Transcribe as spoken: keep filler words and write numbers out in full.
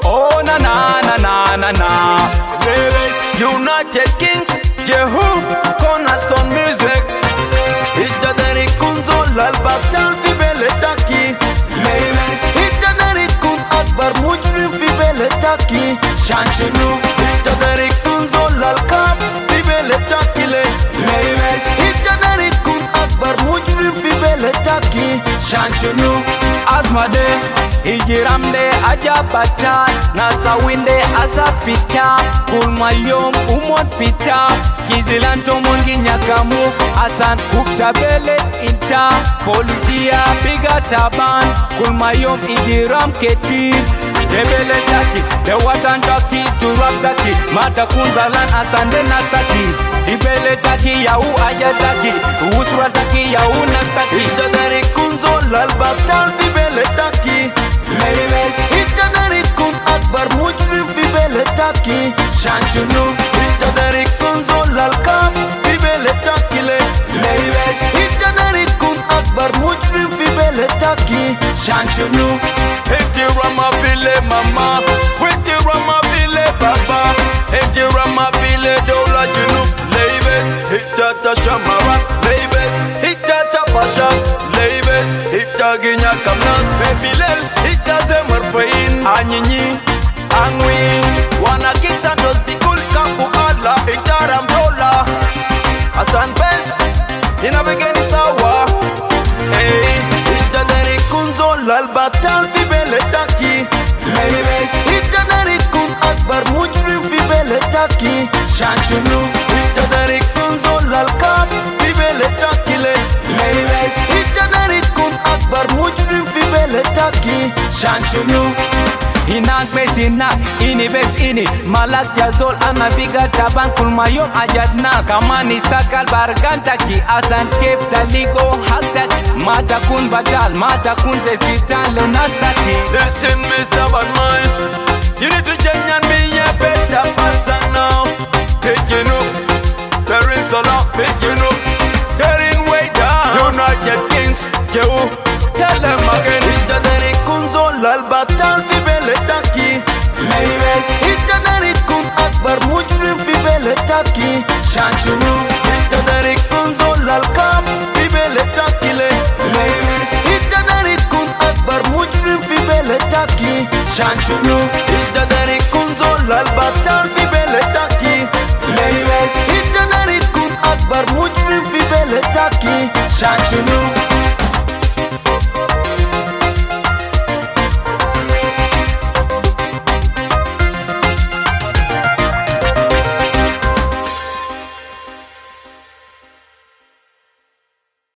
Oh na na na na na na. United Kings, Jehu, Cornerstone Music. Itadari kunzo lalbatal fi beletaki. Itadari kun akbar mujrim fi beletaki. Shanchunu. Itadari kunzo lalkab fi beletaki le. Itadari kun akbar mujrim fi beletaki. Shanchunu. Azmade, Ijiramde, Ajabata, Nasawinde, Asafita, Kulmayom, Umot Fita, Kizilanto Mungi Nyakamu, Asan Uktabele Inta, Polisia, Biga Taban, Kulmayom, Ijiram Ketir, Debele Taki, The Watan Taki, Turab Taki, Mata Kunzalan, Asande Nataki, Ibele Taki, Yahu Ajataki, Usra Taki, Yahu Nataki. Itadari kunzo lalbatal fi beletaki. Itadari kun akbar mujrim fi beletaki. Shanchunu. Itadari kunzo lalkab fi beletaki le. Itadari kun akbar mujrim fi beletaki. Shanchunu. Eti rama vile mama, eti rama vile baba, eti rama vile dola junub leibes, hitata shamara leibes, hitata pasha leibes, hitaginya kamnas bebilel, hitaze marfain anyinyi angwi, wana kiksa dos dikul kapu ala, hitaram dola, asan bes, inabegeni sawa, hey, hitadari kunzo lalbatal fi beletaki. Itadari kun akbar mujrim fi beletaki. Shanchunu. Itadari kunzo lalkab fi beletaki le. Itadari kun akbar mujrim fi beletaki. Shanchunu. Inak besinak, ini bes ini Malak jazol ana biga taban kulmayom ajadnas Kamani sakal bargantaki Asan kef taligo haktak Mata kun batal, mata kun zesitan lenastaki. Listen Mister Badman, you need to change and be a better person now. Picking up, there is a lot picking up. Getting way down. United Kings, Jehu, tell them again. Itadari kunzo lalbatal fi beletaki. Itadari kun akbar mujrim fi beletaki. Shanchunu. Itadari kunzo lalkab fi beletaki le. Itadari kun akbar mujrim fi beletaki. Shanchunu. Itadari kunzo lalbatal fi beletaki. Ladies. Itadari kun akbar mujrim fi beletaki. Shanchunu.